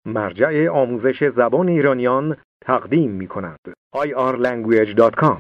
مرجع آموزش زبان ایرانیان تقدیم می کند. irlanguage.com.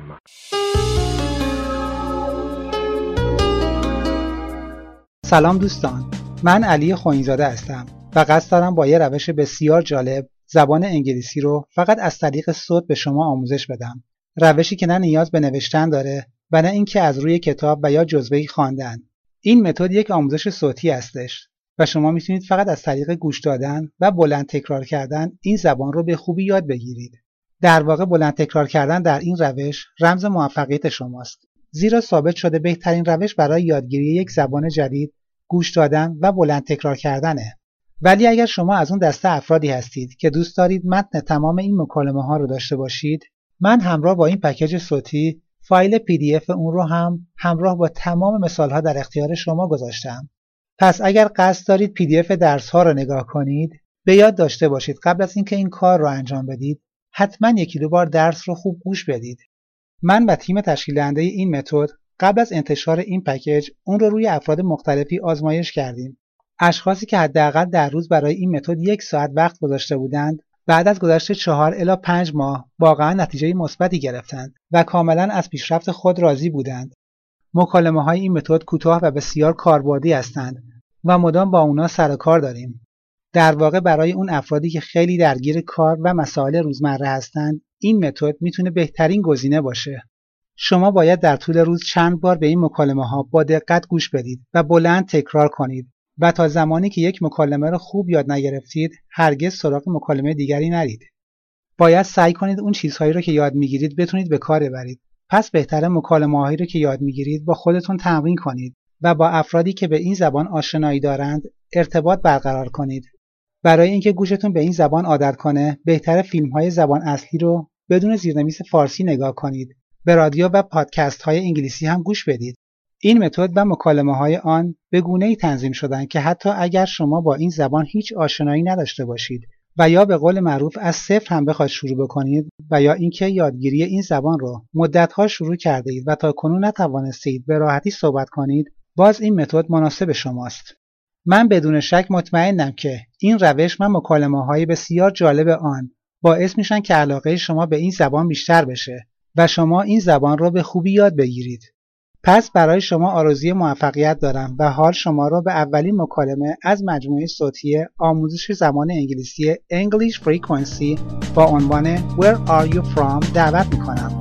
سلام دوستان، من علی خوئینزاده هستم و قصد دارم با یه روش بسیار جالب زبان انگلیسی رو فقط از طریق صوت به شما آموزش بدم. روشی که نه نیاز به نوشتن داره و نه اینکه از روی کتاب و یا جزوه‌ای خواندن. این متد یک آموزش صوتی هستش و شما میتونید فقط از طریق گوش دادن و بلند تکرار کردن این زبان رو به خوبی یاد بگیرید. در واقع بلند تکرار کردن در این روش رمز موفقیت شماست. زیرا ثابت شده بهترین روش برای یادگیری یک زبان جدید گوش دادن و بلند تکرار کردنه. ولی اگر شما از اون دسته افرادی هستید که دوست دارید متن تمام این مکالمه ها رو داشته باشید، من همراه با این پکیج صوتی فایل PDF اون رو هم همراه با تمام مثال ها در اختیار شما گذاشتم. پس اگر قصد دارید PDF درس ها رو نگاه کنید، به یاد داشته باشید قبل از اینکه این کار رو انجام بدید، حتما یکی دو بار درس رو خوب گوش بدید. من و تیم تشکیل دهنده این متد قبل از انتشار این پکیج اون رو روی افراد مختلفی آزمایش کردیم. اشخاصی که حداقل در روز برای این متد 1 ساعت وقت گذاشته بودند، بعد از گذشت 4 الی 5 ماه واقعا نتیجه مثبتی گرفتند و کاملا از پیشرفت خود راضی بودند. مکالمه‌های این متد کوتاه و بسیار کاربردی هستند و مدام با اونا سر و کار داریم. در واقع برای اون افرادی که خیلی درگیر کار و مسائل روزمره هستند، این متد میتونه بهترین گزینه باشه. شما باید در طول روز چند بار به این مکالمه‌ها با دقت گوش بدید و بلند تکرار کنید و تا زمانی که یک مکالمه رو خوب یاد نگرفتید، هرگز سراغ مکالمه دیگری نرید. باید سعی کنید اون چیزهایی رو که یاد میگیرید بتونید به کار ببرید. پس بهتره مکالمه‌هایی رو که یاد میگیرید با خودتون تمرین کنید و با افرادی که به این زبان آشنایی دارند ارتباط برقرار کنید. برای اینکه گوشتون به این زبان عادت کنه، بهتره فیلم‌های زبان اصلی رو بدون زیرنویس فارسی نگاه کنید. به رادیو و پادکست‌های انگلیسی هم گوش بدید. این متد و مکالمه‌های آن به گونه‌ای تنظیم شدن که حتی اگر شما با این زبان هیچ آشنایی نداشته باشید و یا به قول معروف از صفر هم بخواید شروع بکنید و یا اینکه یادگیری این زبان رو مدت‌ها شروع کرده اید و تا کنون نتوانستید به راحتی صحبت کنید، باز این متد مناسب شماست. من بدون شک مطمئنم که این روش و مکالمه‌های بسیار جالب آن باعث میشن که علاقه شما به این زبان بیشتر بشه و شما این زبان رو به خوبی یاد بگیرید. پس برای شما آرزوی موفقیت دارم و حال شما را به اولین مکالمه از مجموعه صوتی آموزش زبان انگلیسی English Frequency با عنوان Where are you from دعوت میکنم.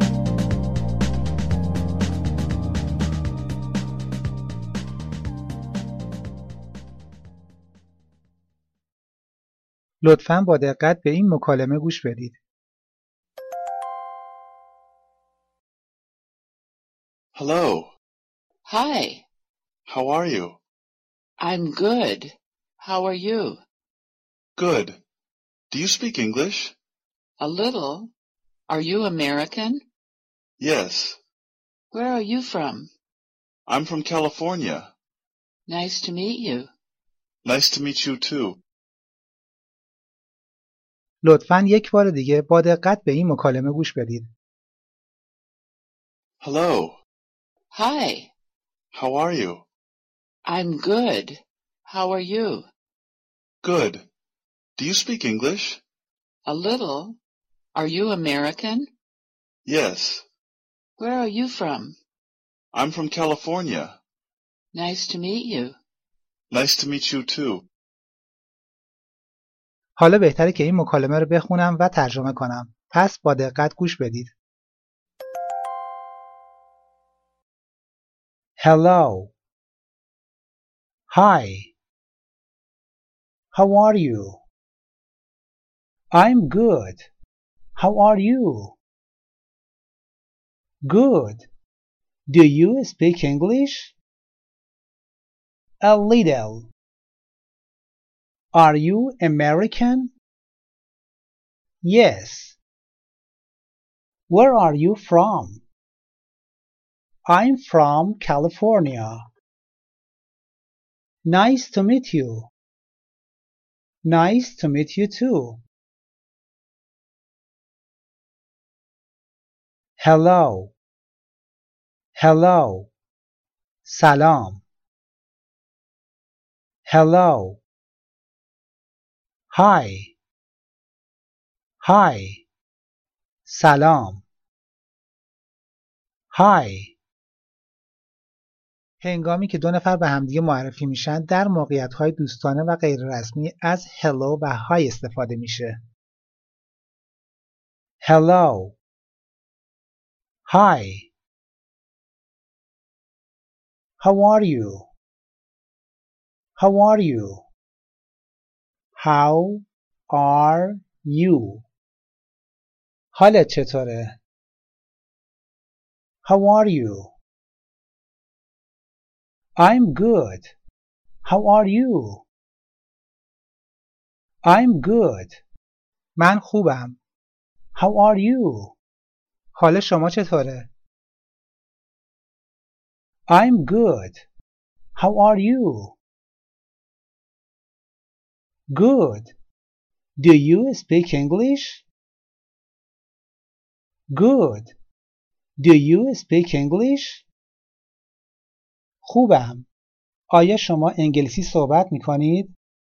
لطفاً با دقت به این مکالمه گوش بدید. Hello. Hi, How are you? I'm good. How are you? Good. Do you speak English? A little. Are you American? Yes. Where are you from? I'm from California. Nice to meet you. Nice to meet you too. لطفاً یک بار دیگه با دقت به این مکالمه گوش بدید. Hello. Hi, How are you? I'm good. How are you? Good. Do you speak English? A little. Are you American? Yes. Where are you from? I'm from California. Nice to meet you. Nice to meet you too. حالا بهتره که این مکالمه رو بخونم و ترجمه کنم. پس با دقت گوش بدید. Hello. Hi. How are you? I'm good. How are you? Good. Do you speak English? A little. Are you American? Yes. Where are you from? I'm from California. Nice to meet you. Nice to meet you too. Hello. Hello. سلام. Hello. Hi. Hi. سلام. Hi. هنگامی که دو نفر به همدیگه معرفی میشن در موقعیت‌های دوستانه و غیر رسمی از hello و hi استفاده میشه. Hello. Hi. How are you? How are you? How are you? حالت چطوره؟ How are you? I'm good. How are you? I'm good. من خوبم. How are you? حال شما چطوره؟ I'm good. How are you? Good. Do you speak English? Good. Do you speak English? خوبم. آیا شما انگلیسی صحبت می کنید؟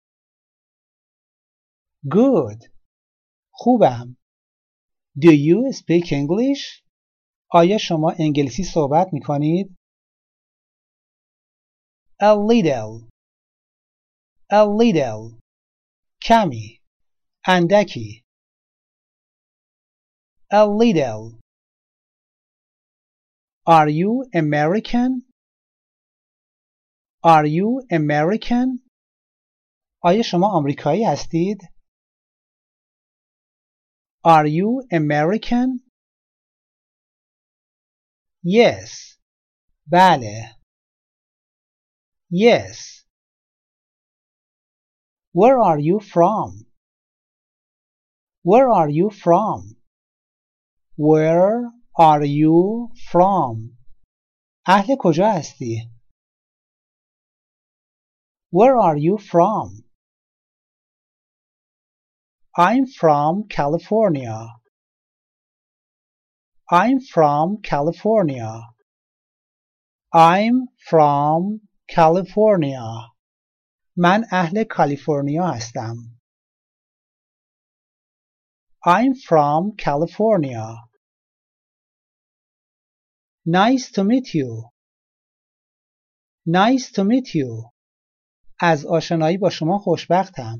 Good. خوبم. Do you speak English? آیا شما انگلیسی صحبت می کنید؟ A little. A little. کمی. اندکی. A little. Are you American? Are you American? آیا شما آمریکایی هستید؟ Are you American? Yes. بله. Yes. Where are you from? Where are you from? Where are you from? اهل کجا هستی؟ Where are you from? I'm from California. I'm from California. I'm from California. من اهل کالیفرنیا هستم. I'm from California. Nice to meet you. Nice to meet you. از آشنایی با شما خوشبختم.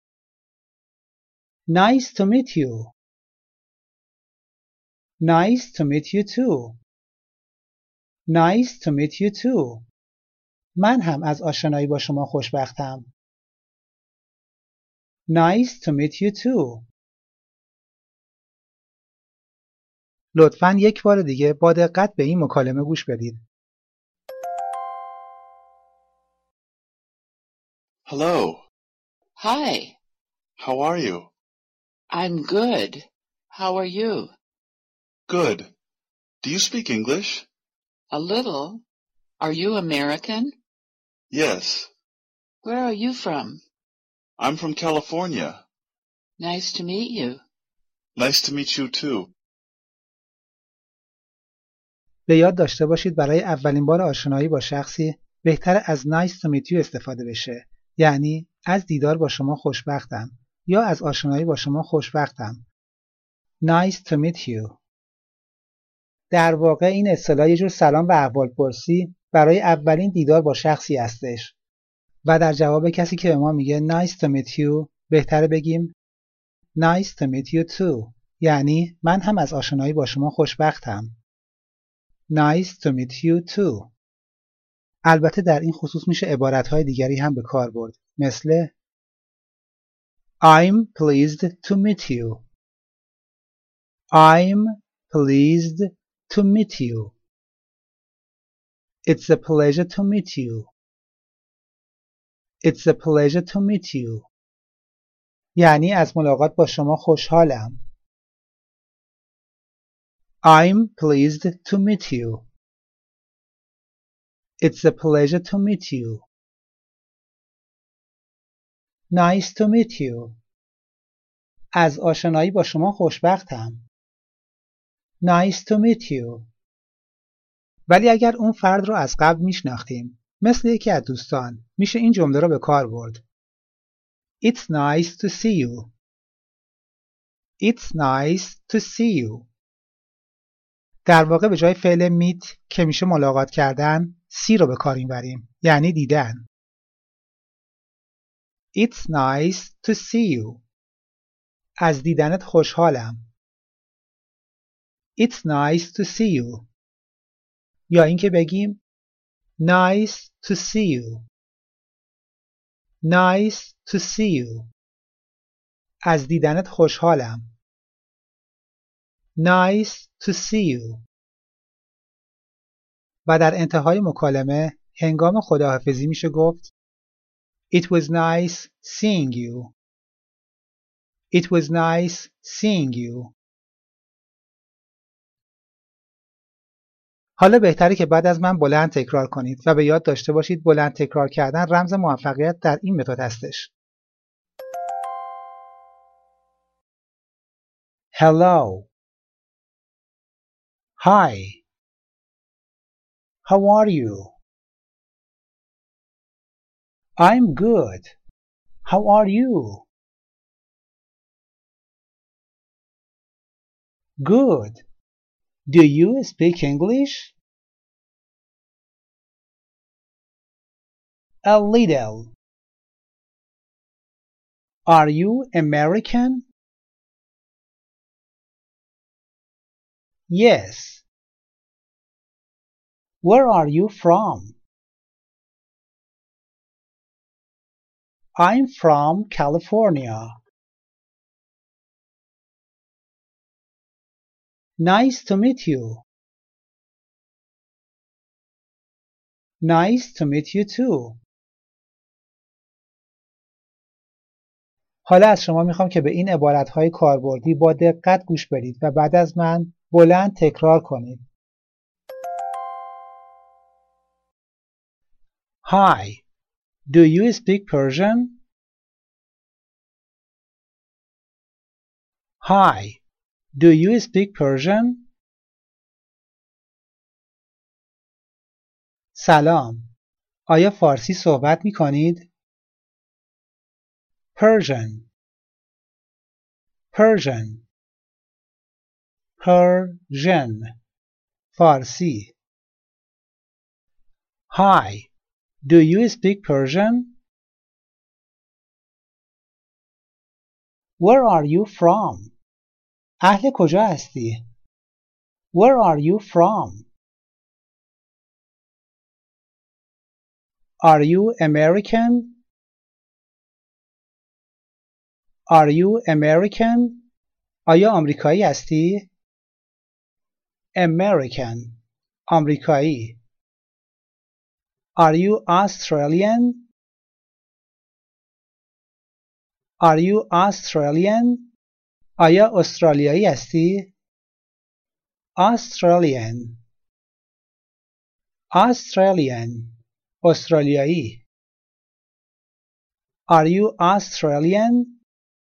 Nice to meet you. Nice to meet you too. Nice to meet you too. من هم از آشنایی با شما خوشبختم. Nice to meet you too. لطفاً یک بار دیگه با دقت به این مکالمه گوش بدید. Hello. Hi. How are you? I'm good. How are you? Good. Do you speak English? A little. Are you American? Yes. Where are you from? I'm from California. Nice to meet you. Nice to meet you too. به یاد داشته باشید برای اولین بار آشنایی با شخصی بهتر از nice to meet you استفاده بشه. یعنی از دیدار با شما خوشبختم یا از آشنایی با شما خوشبختم. Nice to meet you. در واقع این اصطلاح یه جور سلام و احوالپرسی برای اولین دیدار با شخصی هستش. و در جواب کسی که به ما میگه nice to meet you بهتره بگیم nice to meet you too. یعنی من هم از آشنایی با شما خوشبختم. Nice to meet you too. البته در این خصوص میشه عبارتهای دیگری هم به کار برد. مثل I'm pleased to meet you. I'm pleased to meet you. It's a pleasure to meet you. It's a pleasure to meet you. یعنی از ملاقات با شما خوشحالم. I'm pleased to meet you. It's a pleasure to meet you. Nice to meet you. از آشنایی با شما خوشبختم. Nice to meet you. ولی اگر اون فرد رو از قبل میشناختیم، مثل یکی از دوستان، میشه این جمله رو به کار برد. It's nice to see you. It's nice to see you. در واقع به جای فعل meet که میشه ملاقات کردن see رو به کار میبریم یعنی دیدن. It's nice to see you. از دیدنت خوشحالم. It's nice to see you. یا اینکه بگیم nice to see you. Nice to see you. از دیدنت خوشحالم. Nice to see you. و در انتهای مکالمه هنگام خداحافظی میشه گفت It was nice seeing you. It was nice seeing you. حالا بهتره که بعد از من بلند تکرار کنید و به یاد داشته باشید بلند تکرار کردن رمز موفقیت در این متد هستش. Hello. Hi. How are you? I'm good. How are you? Good. Do you speak English? A little. Are you American? Yes. Where are you from? I'm from California. Nice to meet you. Nice to meet you too. حالا از شما میخوام که به این عبارتهای کاربردی با دقت گوش بدید و بعد از من بلند تکرار کنید. Hi. Do you speak Persian? Hi. Do you speak Persian? سلام. آیا فارسی صحبت می کنید؟ Persian. Persian. Persian. فارسی. Hi. Do you speak Persian? Where are you from? اهل کجا هستی؟ Where are you from? Are you American? Are you American? آیا آمریکایی هستی؟ American. آمریکایی. Are you Australian? Are you Australian? آیا استرالیایی هستی؟ Australian. Australian. استرالیایی. Are you Australian?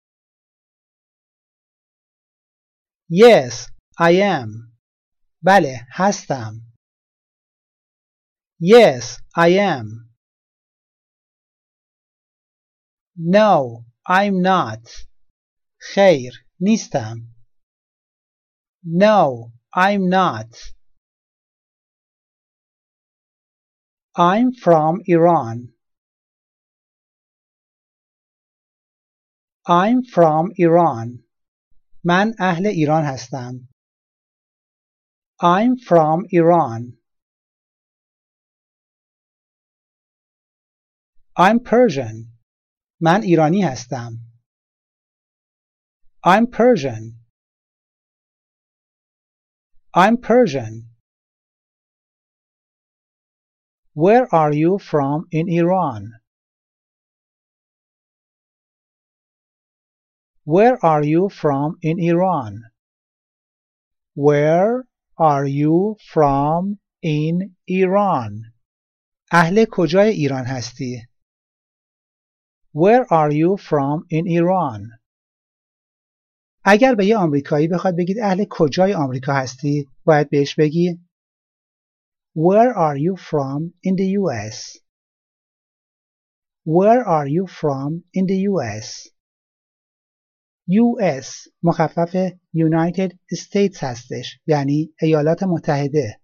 Yes, I am. بله، هستم. Yes, I am. No, I'm not. خیر، نیستم. No, I'm not. I'm from Iran. I'm from Iran. من اهل ایران هستم. I'm from Iran. I'm Persian. من ایرانی هستم. I'm Persian. I'm Persian. Where are you from in Iran? Where are you from in Iran? Where are you from in Iran? اهل کجای ایران هستی؟ Where are you from in Iran? اگر به یه آمریکایی بخواد بگید اهل کجای آمریکا هستی، باید بهش بگی Where are you from in the US? Where are you from in the US? US مخفف United States هستش، یعنی ایالات متحده.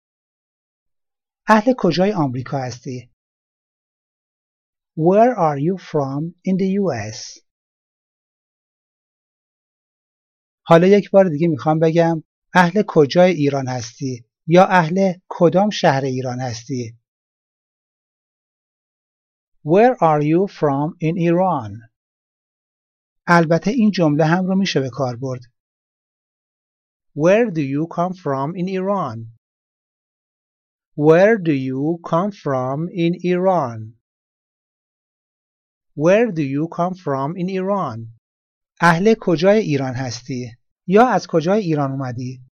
اهل کجای آمریکا هستی؟ Where are you from in the US? حالا یک بار دیگه میخوام بگم اهل کجای ایران هستی یا اهل کدام شهر ایران هستی؟ Where are you from in Iran? البته این جمله هم رو میشه به کار برد. Where do you come from in Iran? Where do you come from in Iran? Where do you come from in Iran? اهل کجای ایران هستی؟ یا از کجای ایران اومدی؟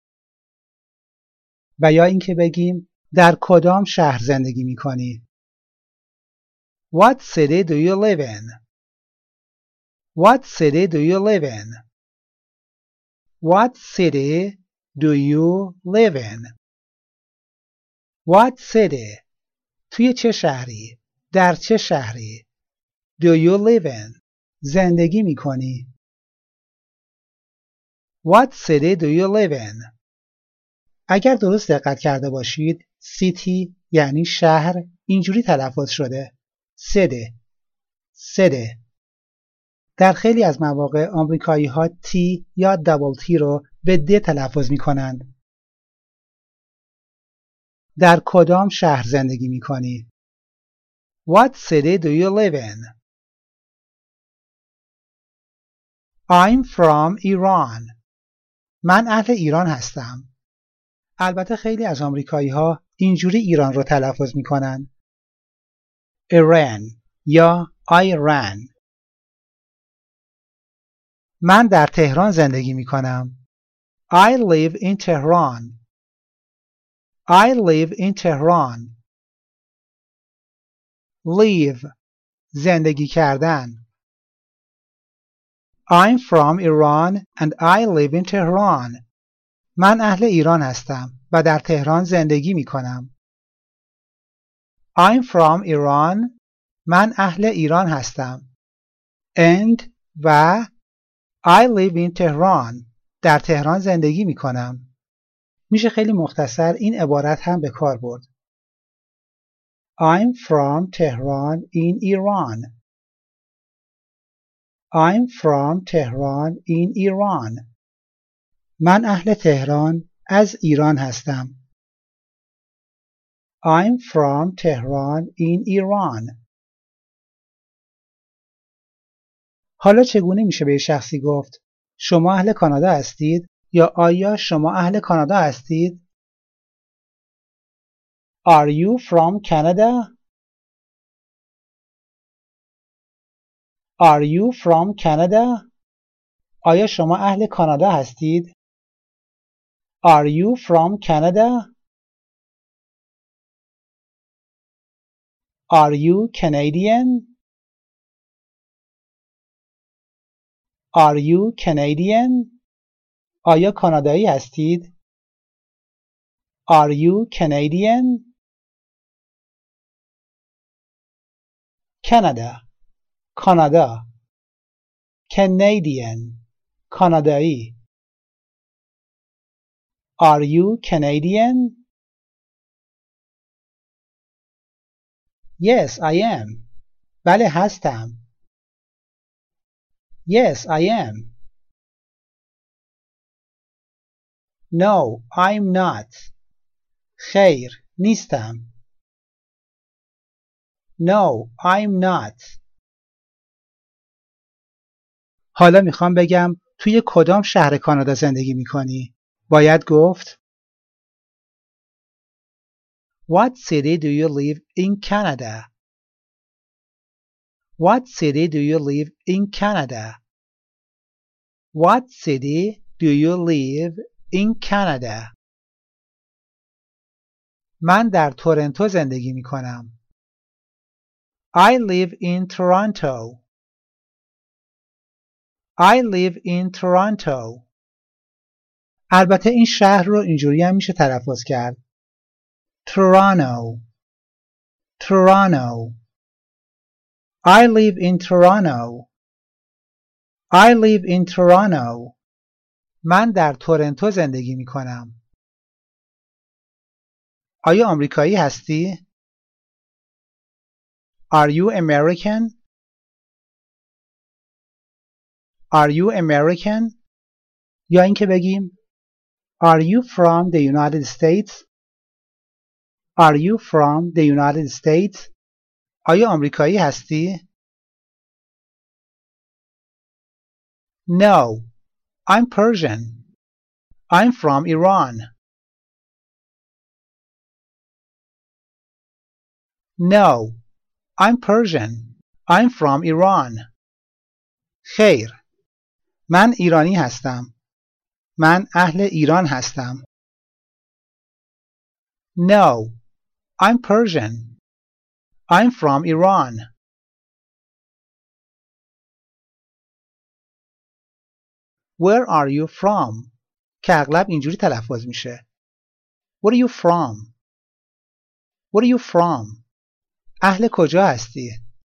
و یا اینکه بگیم در کدام شهر زندگی میکنی؟ What city do you live in? What city do you live in? What city do you live in? What city? توی چه شهری؟ در چه شهری؟ Do you live in? زندگی میکنی؟ What city do you live in? اگر درست دقت کرده باشید city یعنی شهر اینجوری تلفظ شده city city. در خیلی از مواقع آمریکایی ها T یا دابل T رو به د تلفظ می کنند. در کدام شهر زندگی می کنی؟ What city do you live in? I'm from Iran. من اهل ایران هستم. البته خیلی از آمریکایی ها اینجوری ایران رو تلفظ می کنند. Iran یا Iran. من در تهران زندگی می کنم. I live in Tehran. I live in Tehran. Live زندگی کردن. I'm from Iran and I live in Tehran. من اهل ایران هستم و در تهران زندگی می کنم. I'm from Iran. من اهل ایران هستم. And و I live in Tehran. در تهران زندگی می کنم. میشه خیلی مختصر این عبارت هم به کار برد. I'm from Tehran in Iran. I'm from Tehran in Iran. من اهل تهران از ایران هستم. I'm from Tehran in Iran. حالا چگونه میشه به شخصی گفت شما اهل کانادا هستید یا آیا شما اهل کانادا هستید؟ Are you from Canada? Are you from Canada? آیا شما اهل کانادا هستید؟ Are you from Canada? Are you Canadian? Are you Canadian? آیا کانادایی هستید؟ Are you Canadian? Canada کانادا Canadian کانادایی Are you Canadian? Yes, I am. بله هستم. Yes, I am. No, I'm not. خیر، نیستم. No, I'm not. حالا میخوام بگم توی کدام شهر کانادا زندگی میکنی؟ باید گفت What city do you live in Canada? What city do you live in Canada? What city do you live in Canada? من در تورنتو زندگی میکنم. I live in Toronto. I live in Toronto. البته این شهر رو اینجوری هم میشه تلفظ کرد. Toronto. Toronto. I live in Toronto. I live in Toronto. من در تورنتو زندگی می کنم. آیا آمریکایی هستی؟ Are you American? Are you American? یا اینکه بگیم Are you from the United States? Are you from the United States? آیا آمریکایی هستی؟ No, I'm Persian. I'm from Iran. No, I'm Persian. I'm from Iran. خیر. من ایرانی هستم. من اهل ایران هستم. No, I'm Persian. I'm from Iran. Where are you from? که اغلب اینجوری تلفظ میشه. Where are you from? Where are you from? اهل کجا هستی؟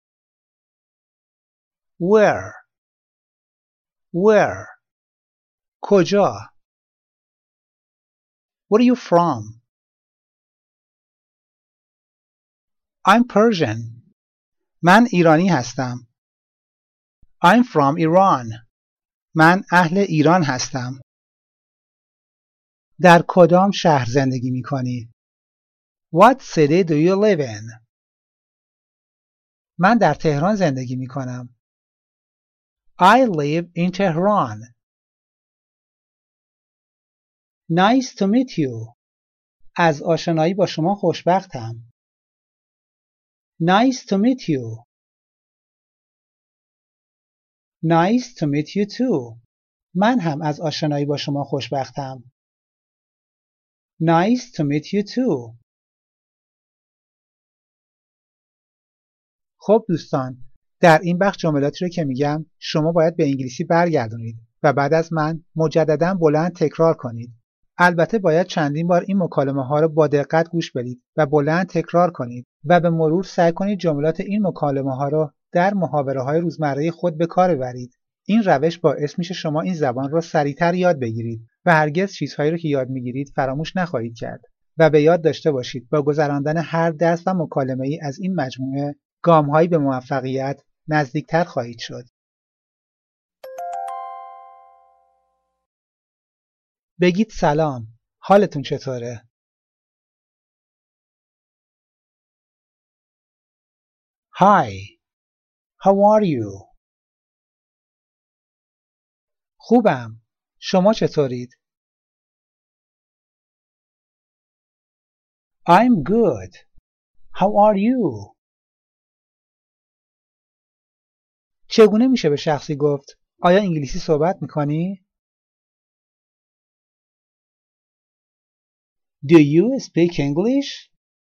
Where? Where? کجا؟ Where are you from? I'm Persian. من ایرانی هستم. I'm from Iran. من اهل ایران هستم. در کدام شهر زندگی می کنی؟ What city do you live in? من در تهران زندگی می کنم. I live in Tehran. Nice to meet you. از آشنایی با شما خوشبختم. Nice to meet you. Nice to meet you too. من هم از آشنایی با شما خوشبختم. Nice to meet you too. خب دوستان، در این بخش جملاتی رو که میگم شما باید به انگلیسی برگردونید و بعد از من مجددا بلند تکرار کنید. البته باید چندین بار این مکالمه ها رو با دقت گوش بدید و بلند تکرار کنید و به مرور سعی کنید جملات این مکالمه ها رو در محاوره های روزمره خود به کار ببرید. این روش باعث میشه شما این زبان رو سریعتر یاد بگیرید و هرگز چیزهایی رو که یاد میگیرید فراموش نخواهید کرد. و به یاد داشته باشید با گذراندن هر درس و مکالمه ای از این مجموعه گام‌هایی به موفقیت نزدیکتر خواهید شد. بگید سلام. حالتون چطوره؟ Hi. How are you? خوبم. شما چطورید؟ I'm good. How are you? چگونه میشه به شخصی گفت آیا انگلیسی صحبت میکنی؟ Do you speak English?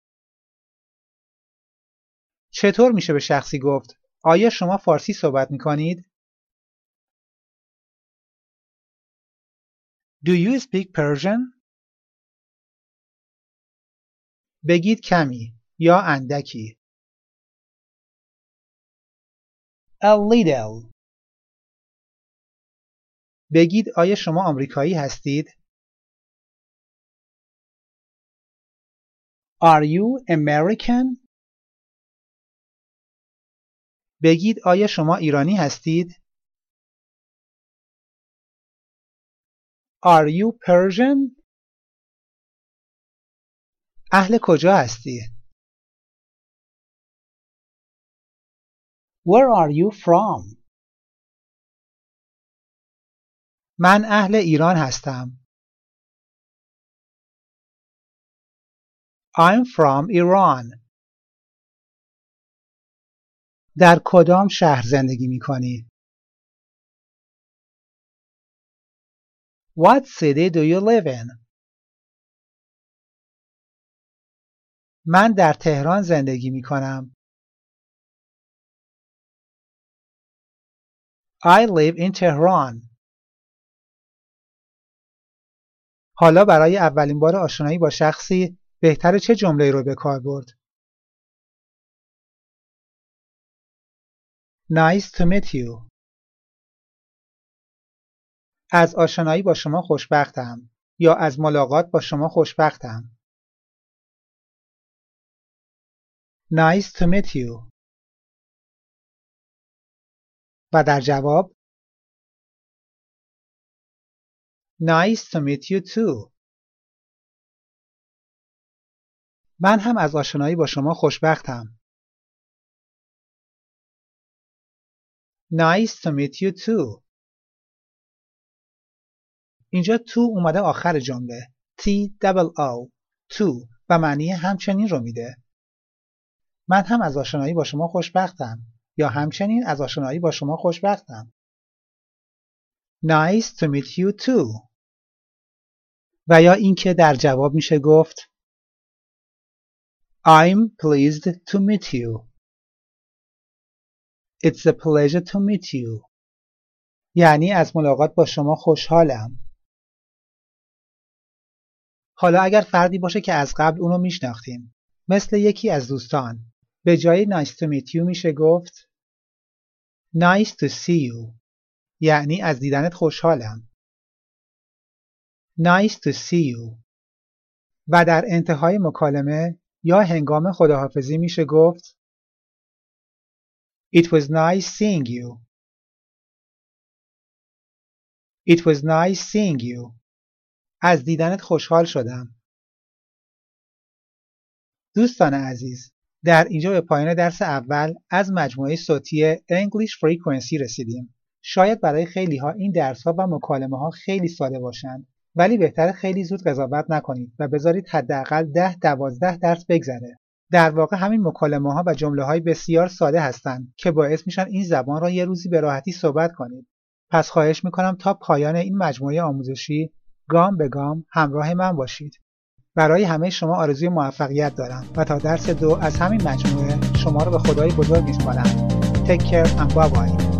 چطور میشه به شخصی گفت آیا شما فارسی صحبت میکنید؟ Do you speak Persian? بگید کمی یا اندکی. A little. بگید آیا شما آمریکایی هستید؟ Are you American? بگید آیا شما ایرانی هستید؟ Are you Persian? اهل کجا هستی؟ Where are you from? من اهل ایران هستم. I'm from Iran. در کدام شهر زندگی می کنی؟ What city do you live in? من در تهران زندگی می کنم. I live in Tehran. حالا برای اولین بار آشنایی با شخصی بهتره چه جمله‌ای رو به کار برد؟ Nice to meet you. از آشنایی با شما خوشبختم یا از ملاقات با شما خوشبختم. Nice to meet you. و در جواب Nice to meet you too. من هم از آشنایی با شما خوشبختم. Nice to meet you too. اینجا to اومده آخر جمله. T-O-O. to و معنی همچنین رو میده. من هم از آشنایی با شما خوشبختم یا همچنین از آشنایی با شما خوشبختم. Nice to meet you too. و یا اینکه در جواب میشه گفت I'm pleased to meet you. It's a pleasure to meet you. یعنی از ملاقات با شما خوشحالم. حالا اگر فردی باشه که از قبل اونو میشناختیم، مثل یکی از دوستان، به جای nice to meet you میشه گفت nice to see you. یعنی از دیدنت خوشحالم. Nice to see you. و در انتهای مکالمه یا هنگام خداحافظی میشه گفت It was nice seeing you. It was nice seeing you. از دیدنت خوشحال شدم. دوستان عزیز، در اینجا به پایان درس اول از مجموعه صوتی English Frequency رسیدیم. شاید برای خیلی ها این درس ها و مکالمه ها خیلی ساده باشند، ولی بهتره خیلی زود قضاوت نکنید و بذارید حداقل 10-12 درس بگذره. در واقع همین مکالمه ها و جمله های بسیار ساده هستند که باعث میشن این زبان را یه روزی به راحتی صحبت کنید. پس خواهش میکنم تا پایان این مجموعه آموزشی گام به گام همراه من باشید. برای همه شما آرزوی موفقیت دارم و تا درس 2 از همین مجموعه شما رو به خدای بزرگ میسپارم. Take care and bye bye.